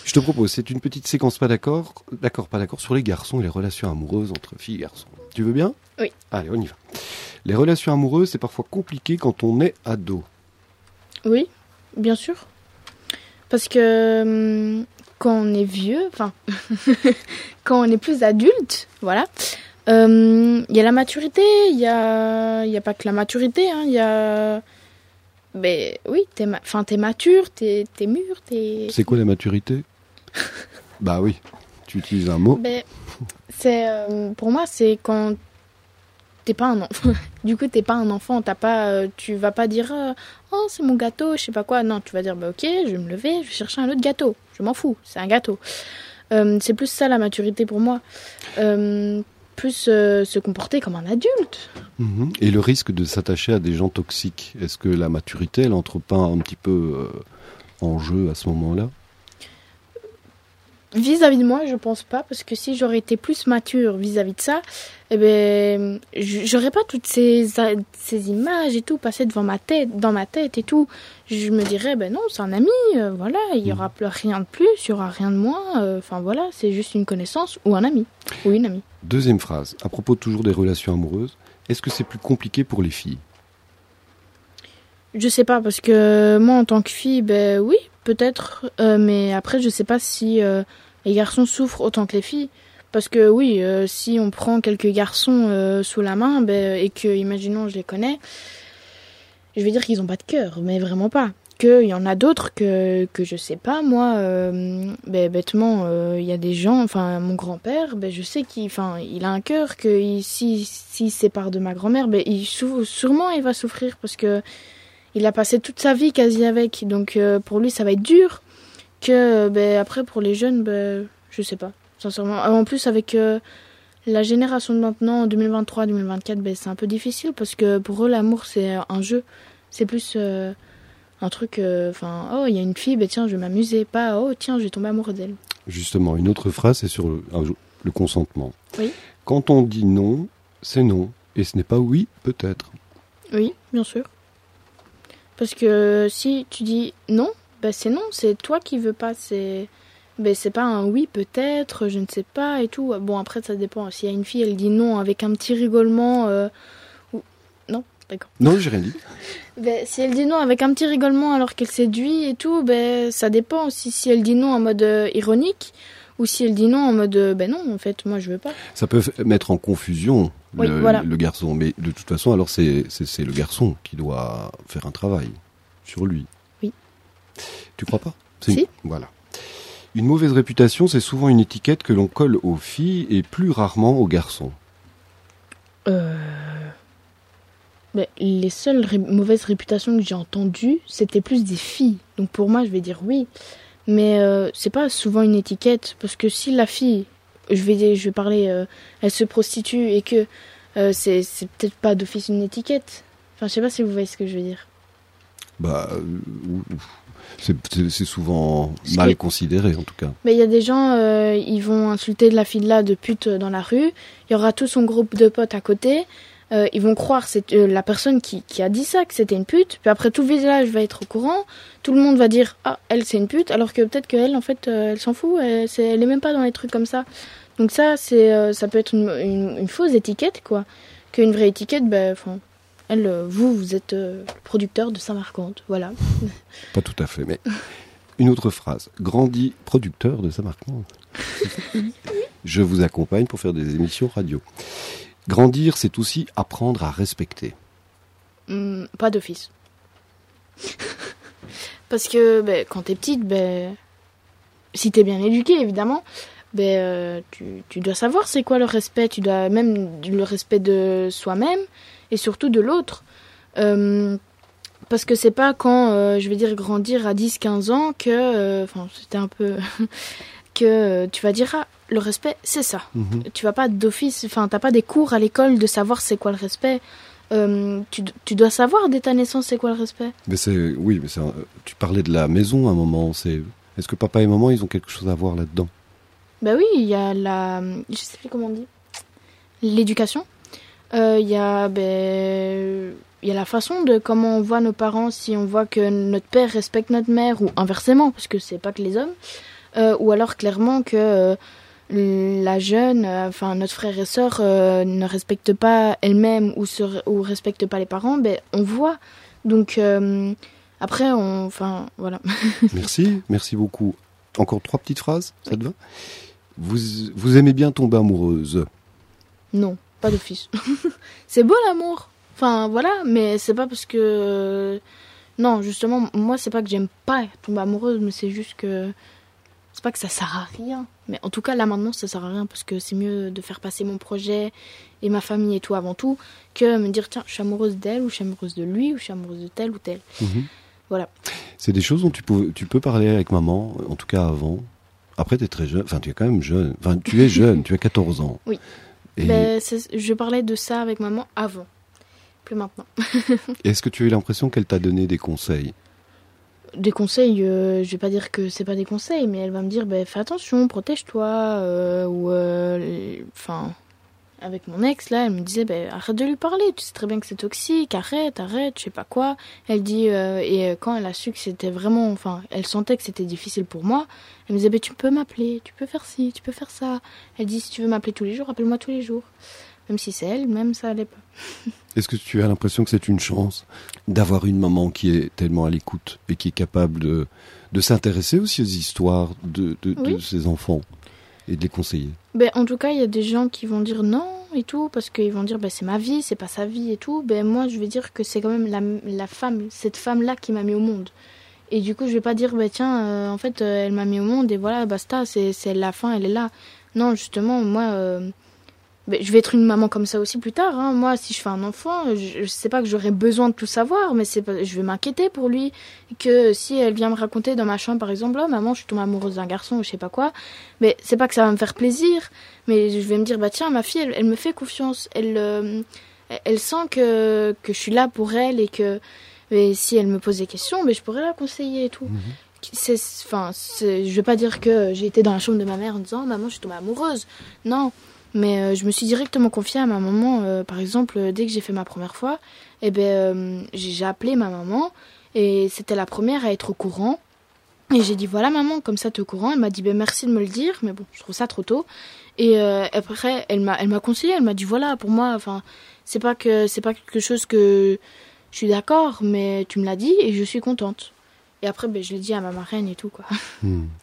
Je te propose, c'est une petite séquence pas d'accord, pas d'accord, sur les garçons et les relations amoureuses entre filles et garçons. Tu veux bien ? Oui. Allez, on y va. Les relations amoureuses, c'est parfois compliqué quand on est ado. Oui, bien sûr. Parce que quand on est vieux, enfin, quand on est plus adulte, voilà, il y a la maturité, il y a pas que la maturité, hein, il y a... Ben oui, t'es mature, t'es mûr, t'es... C'est quoi la maturité ? Bah oui, tu utilises un mot. Ben, pour moi, c'est quand t'es pas un enfant. Du coup, t'es pas un enfant, tu vas pas dire oh c'est mon gâteau, je sais pas quoi. Non, tu vas dire bah ok, je vais me lever, je vais chercher un autre gâteau. Je m'en fous, c'est un gâteau. C'est plus ça la maturité pour moi. Plus se comporter comme un adulte. Et le risque de s'attacher à des gens toxiques, est-ce que la maturité, elle entre pas un petit peu en jeu à ce moment-là ? Vis-à-vis de moi, je pense pas, parce que si j'aurais été plus mature vis-à-vis de ça, eh ben, j'aurais pas toutes ces images et tout passées dans ma tête et tout. Je me dirais, ben non, c'est un ami, voilà, il y aura rien de plus, il y aura rien de moins, enfin voilà, c'est juste une connaissance ou un ami, ou une amie. Deuxième phrase, à propos toujours des relations amoureuses, est-ce que c'est plus compliqué pour les filles ? Je sais pas, parce que moi, en tant que fille, ben oui, peut-être, mais après, je sais pas si les garçons souffrent autant que les filles. Parce que oui, si on prend quelques garçons sous la main, et que, imaginons, je les connais, je vais dire qu'ils ont pas de cœur, mais vraiment pas. Qu'il y en a d'autres que je sais pas, moi, bêtement, il y a des gens, enfin, mon grand-père, je sais qu'il a un cœur, que s'il se sépare de ma grand-mère, sûrement il va souffrir, parce que il a passé toute sa vie quasi avec, donc pour lui ça va être dur. Que après pour les jeunes, je sais pas, sincèrement. En plus avec la génération de maintenant, 2023-2024, c'est un peu difficile parce que pour eux l'amour c'est un jeu, c'est plus un truc, oh il y a une fille, tiens je vais m'amuser, pas oh tiens je vais tomber amoureux d'elle. Justement, une autre phrase c'est sur le consentement. Oui. Quand on dit non, c'est non, et ce n'est pas oui peut-être. Oui, bien sûr. Parce que si tu dis non, c'est non, c'est toi qui veux pas, c'est pas un oui peut-être, je ne sais pas et tout. Bon après ça dépend, s'il y a une fille elle dit non avec un petit rigolement ou... Non, d'accord. Non, j'ai rien dit. Si elle dit non avec un petit rigolement alors qu'elle séduit et tout, ça dépend aussi si elle dit non en mode ironique ou si elle dit non en mode non en fait moi je veux pas. Ça peut mettre en confusion voilà. le garçon, mais de toute façon alors c'est le garçon qui doit faire un travail sur lui. Oui. Tu crois pas ? Si. Voilà. Une mauvaise réputation, c'est souvent une étiquette que l'on colle aux filles et plus rarement aux garçons. Les seules mauvaises réputations que j'ai entendues, c'était plus des filles. Donc pour moi, je vais dire oui. Mais c'est pas souvent une étiquette. Parce que si la fille, je vais parler, elle se prostitue et que c'est peut-être pas d'office une étiquette. Enfin, je sais pas si vous voyez ce que je veux dire. C'est souvent mal considéré en tout cas. Mais il y a des gens, ils vont insulter de la fille là de pute dans la rue. Il y aura tout son groupe de potes à côté. Ils vont croire c'est la personne qui a dit ça, que c'était une pute. Puis après tout le village va être au courant. Tout le monde va dire ah elle c'est une pute, alors que peut-être qu'elle en fait elle s'en fout. Elle est même pas dans les trucs comme ça. Donc ça ça peut être une fausse étiquette quoi. Qu'une vraie étiquette vous êtes le producteur de Saint-Marcante, voilà. Pas tout à fait, mais une autre phrase. Grandi producteur de Saint-Marcante. Je vous accompagne pour faire des émissions radio. Grandir, c'est aussi apprendre à respecter. Pas d'office. Parce que quand t'es petite, si t'es bien éduquée, évidemment, tu dois savoir c'est quoi le respect. Tu dois même le respect de soi-même et surtout de l'autre. Parce que c'est pas quand, je vais dire, grandir à 10-15 ans que... c'était un peu... que tu vas dire, le respect, c'est ça. Tu vas pas d'office... t'as pas des cours à l'école de savoir c'est quoi le respect. Tu dois savoir dès ta naissance c'est quoi le respect. Mais tu parlais de la maison à un moment. Est-ce que papa et maman, ils ont quelque chose à voir là-dedans ? Oui, il y a la... Je sais plus comment on dit. L'éducation. Il y a la façon de comment on voit nos parents, si on voit que notre père respecte notre mère, ou inversement, parce que c'est pas que les hommes. ou alors clairement que la jeune, enfin notre frère et sœur ne respectent pas elle-même ou respectent pas les parents, ben on voit. Donc après, enfin voilà. Merci beaucoup. Encore 3 petites phrases, ça te va ? Vous aimez bien tomber amoureuse ? Non, pas d'office. C'est beau l'amour. Enfin voilà, mais c'est pas parce que non, justement, moi c'est pas que j'aime pas tomber amoureuse, mais c'est juste que c'est pas que ça sert à rien. Mais en tout cas là maintenant ça sert à rien parce que c'est mieux de faire passer mon projet et ma famille et tout avant tout que me dire tiens je suis amoureuse d'elle ou je suis amoureuse de lui ou je suis amoureuse de tel ou tel. Voilà. C'est des choses dont tu peux parler avec maman, en tout cas avant. Après tu es très jeune, enfin tu es quand même jeune, enfin tu es jeune, tu as 14 ans. Oui. Et... je parlais de ça avec maman avant, plus maintenant. Est-ce que tu as eu l'impression qu'elle t'a donné des conseils ? Des conseils, je vais pas dire que c'est pas des conseils, mais elle va me dire fais attention, protège-toi, enfin avec mon ex là, elle me disait arrête de lui parler, tu sais très bien que c'est toxique, arrête, je sais pas quoi. Elle dit et quand elle a su que c'était vraiment, enfin elle sentait que c'était difficile pour moi, elle me disait tu peux m'appeler, tu peux faire ci, tu peux faire ça. Elle dit si tu veux m'appeler tous les jours, appelle-moi tous les jours. Même si c'est elle, même ça allait pas. Est-ce que tu as l'impression que c'est une chance d'avoir une maman qui est tellement à l'écoute et qui est capable de s'intéresser aussi aux histoires de ses enfants et de les conseiller ? En tout cas, il y a des gens qui vont dire non et tout, parce qu'ils vont dire c'est ma vie, c'est pas sa vie et tout. Moi, je vais dire que c'est quand même la femme, cette femme-là qui m'a mis au monde. Et du coup, je vais pas dire tiens, en fait, elle m'a mis au monde et voilà, basta, c'est la fin, elle est là. Non, justement, moi... je vais être une maman comme ça aussi plus tard. Hein. Moi, si je fais un enfant, je sais pas que j'aurai besoin de tout savoir, mais je vais m'inquiéter pour lui. Que si elle vient me raconter dans ma chambre, par exemple, oh, maman, je suis tombée amoureuse d'un garçon ou je sais pas quoi, mais c'est pas que ça va me faire plaisir, mais je vais me dire, tiens, ma fille, elle me fait confiance. Elle sent que je suis là pour elle et que si elle me pose des questions, je pourrais la conseiller et tout. Je vais pas dire que j'ai été dans la chambre de ma mère en disant, maman, je suis tombée amoureuse. Non. Mais je me suis directement confiée à ma maman. Par exemple, dès que j'ai fait ma première fois, j'ai appelé ma maman et c'était la première à être au courant. Et j'ai dit voilà maman, comme ça t'es au courant. Elle m'a dit merci de me le dire, mais bon, je trouve ça trop tôt. Et après, elle m'a conseillé, elle m'a dit voilà pour moi, enfin c'est pas quelque chose que je suis d'accord, mais tu me l'as dit et je suis contente. Et après, je l'ai dit à ma marraine et tout quoi.